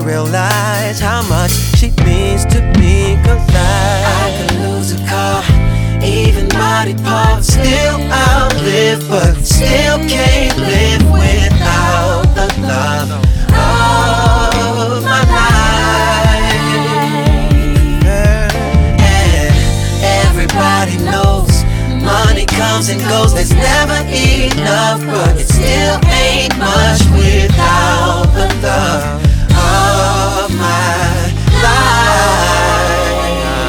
realize how much she means to me. 'Cause I could lose a car, even body parts, still outlive, but still can't live without the love of my life. And everybody knows money comes and goes, there's never enough, but it still ain't much without the love of my life.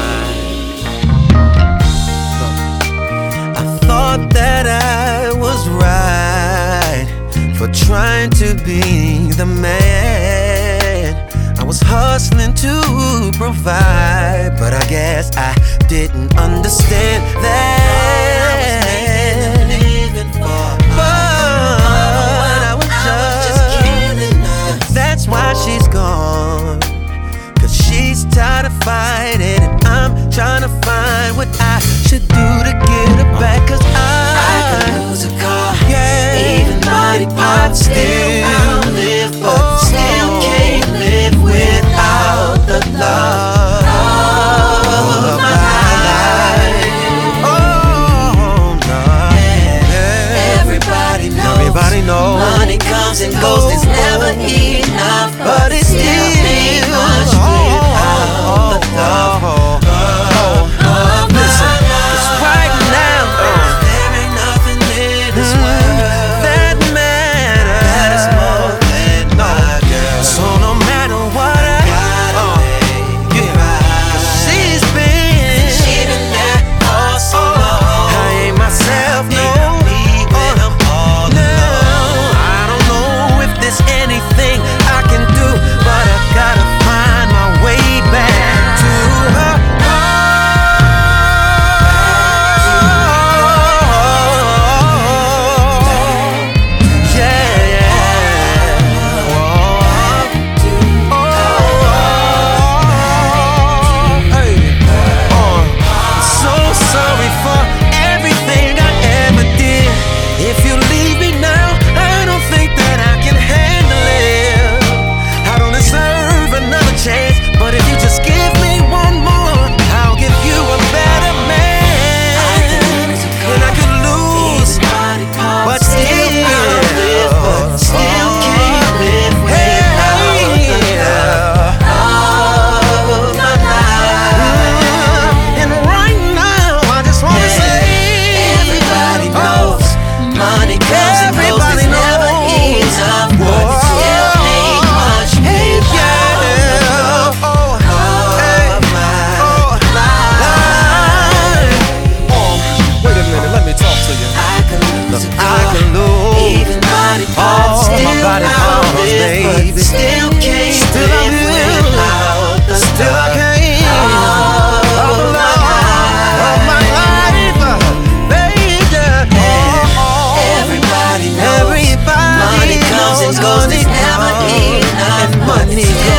I thought that I was right for trying to be the man. I was hustling to provide, but I guess I didn't understand that. But I was just killing her. That's why she's gone, 'cause she's tired of fighting, and I'm trying to find what I should do to get her back. 'Cause I could lose a car, yeah, even body parts, still outlive, but still can't live without the love of my life. Oh, no. Yeah. Everybody knows money comes and goes, there's never enough, but it still ain't much without the love of my life. Right now, there ain't nothing in this world that matters. that is more than my girl. So no matter what I Gotta make it right. she's been there for so long. I ain't myself, no. When I'm all alone. I don't know if there's anything I can do, but I gotta find my way back to her. So sorry for everything I ever did. If you leave me now, I don't think that I can handle it. I don't deserve another chance, but if you just give me one more, I'll give you a better man. And I could lose, but still can't live without the love of my life. And right now, I just wanna say, Everybody knows money comes and goes, Everybody there's never knows. enough, but it still ain't much without the love of my life. Wait a minute, let me talk to you. I could lose a I car, can lose even body parts, all my still body parts, outlive, but baby. still can't Still I live will. without the Still I love can't. of my life. Baby. Everybody knows money comes and goes, there's never enough, and but money it's